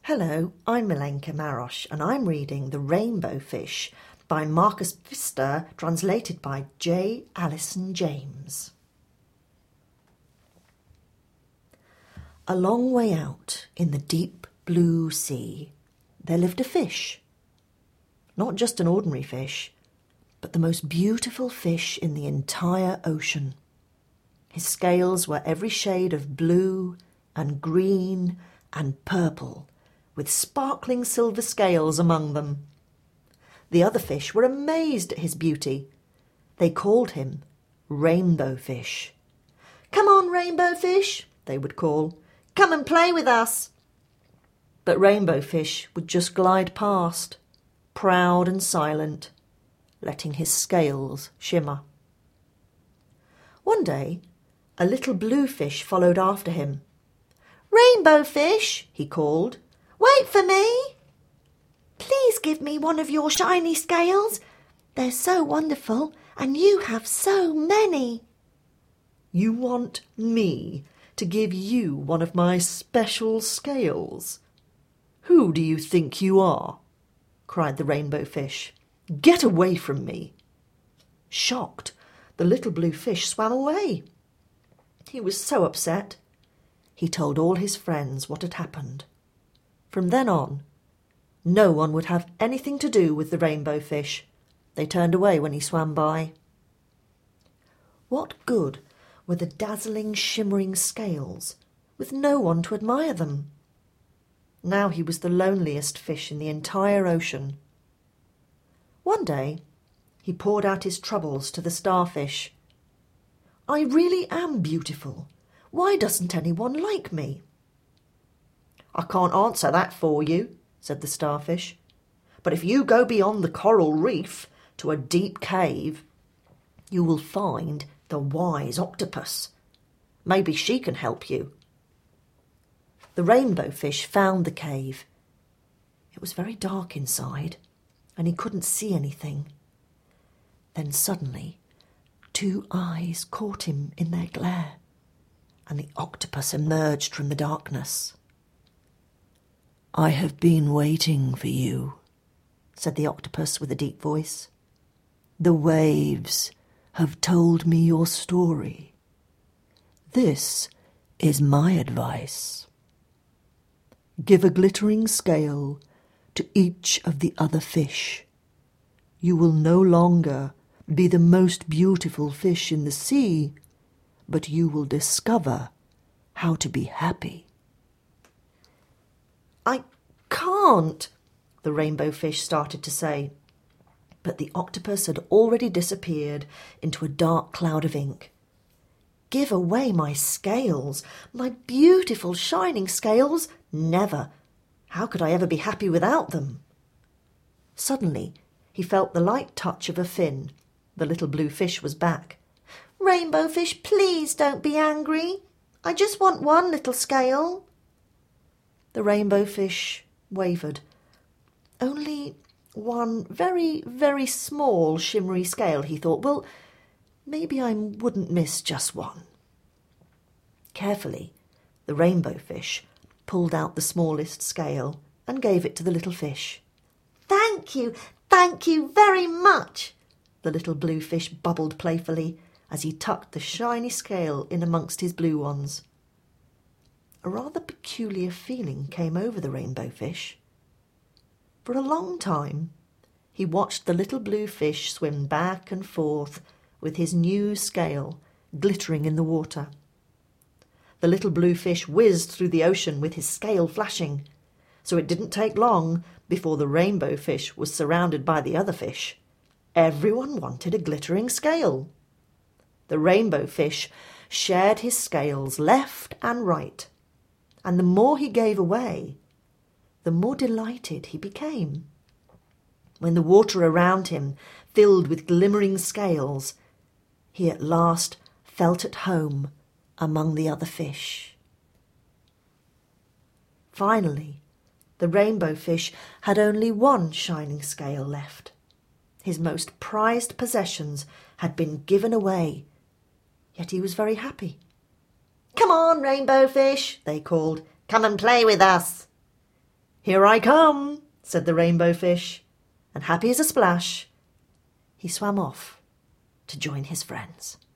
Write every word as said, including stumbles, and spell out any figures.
Hello, I'm Milenka Marosh and I'm reading The Rainbow Fish by Marcus Pfister, translated by J. Alison James. A long way out in the deep blue sea, there lived a fish. Not just an ordinary fish, but the most beautiful fish in the entire ocean. His scales were every shade of blue and green and purple, with sparkling silver scales among them. The other fish were amazed at his beauty. They called him Rainbow Fish. "Come on, Rainbow Fish," they would call. "Come and play with us." But Rainbow Fish would just glide past, proud and silent, letting his scales shimmer. One day, a little blue fish followed after him. "Rainbow Fish," he called, "wait for me. Please give me one of your shiny scales. They're so wonderful, and you have so many." "You want me to give you one of my special scales? Who do you think you are?" cried the Rainbow Fish. "Get away from me." Shocked, the little blue fish swam away. He was so upset. He told all his friends what had happened. From then on, no one would have anything to do with the Rainbow Fish. They turned away when he swam by. What good were the dazzling, shimmering scales, with no one to admire them? Now he was the loneliest fish in the entire ocean. One day, he poured out his troubles to the starfish. "I really am beautiful. Why doesn't anyone like me?" "I can't answer that for you," said the starfish. "But if you go beyond the coral reef to a deep cave, you will find the wise octopus. Maybe she can help you." The Rainbow Fish found the cave. It was very dark inside, and he couldn't see anything. Then suddenly, two eyes caught him in their glare, and the octopus emerged from the darkness. "I have been waiting for you," said the octopus with a deep voice. "The waves have told me your story. This is my advice. Give a glittering scale to each of the other fish. You will no longer be the most beautiful fish in the sea, but you will discover how to be happy." "I can't," the Rainbow Fish started to say, but the octopus had already disappeared into a dark cloud of ink. "Give away my scales, my beautiful shining scales? Never. How could I ever be happy without them?" Suddenly, he felt the light touch of a fin. The little blue fish was back. "Rainbow Fish, please don't be angry. I just want one little scale." The Rainbow Fish wavered. "Only one very, very small shimmery scale," he thought. "Well, maybe I wouldn't miss just one." Carefully, the Rainbow Fish pulled out the smallest scale and gave it to the little fish. "Thank you, thank you very much," the little blue fish bubbled playfully as he tucked the shiny scale in amongst his blue ones. A rather peculiar feeling came over the Rainbow Fish. For a long time, he watched the little blue fish swim back and forth with his new scale glittering in the water. The little blue fish whizzed through the ocean with his scale flashing, so it didn't take long before the Rainbow Fish was surrounded by the other fish. Everyone wanted a glittering scale. The Rainbow Fish shared his scales left and right, and the more he gave away, the more delighted he became. When the water around him filled with glimmering scales, he at last felt at home among the other fish. Finally, the Rainbow Fish had only one shining scale left. His most prized possessions had been given away, yet he was very happy. "Come on, Rainbow Fish," they called. "Come and play with us." "Here I come," said the rainbow fish, and happy as a splash, he swam off to join his friends.